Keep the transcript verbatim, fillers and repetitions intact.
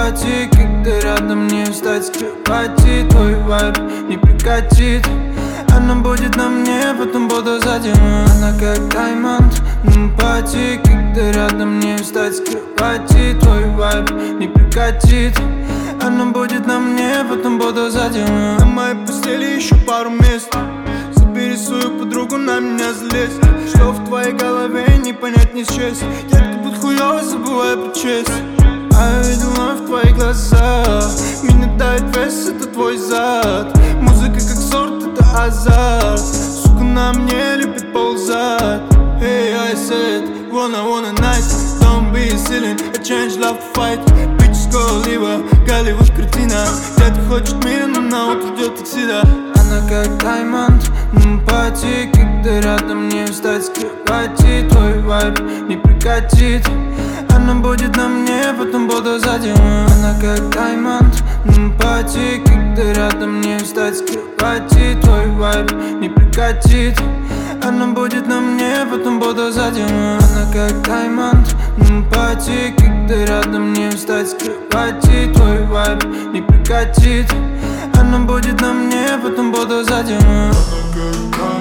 пати, когда рядом не встать с кровати. Твой вайб не прикатит. Она будет на мне, потом буду сзади. Она как даймонд на пати, когда рядом не встать с кровати. Твой вайб не прикатит. Она будет на мне, потом буду сзади. На моей постели еще пару мест. Забери свою подругу, на меня злезь. Что в твоей голове, не понять, не счесть. Детка, будь хуёвой, забывай про честь. А я видела в твоих глазах. Меня давит вес, это твой зад. Музыка как сорт, это азарт. Сука на мне любит ползать. Hey, I said, wanna, wanna night. Don't be silly, I change love to fight. Bitches go live, Голливуд картина. Где-то хочет мир, но на утро ждет таксида. Она как даймонд на пати, когда рядом не встать с кровати. Твой вайб не прикатит. Она будет на мне, потом буду сзади. Она как даймонд на пати, когда рядом не встать с кровати. Твой вайб не прикатит. Она будет на мне, потом буду сзади. Она как даймонд на пати, когда рядом не встать с кровати. Твой вайб не прикатит. Она будет на мне, потом буду сзади.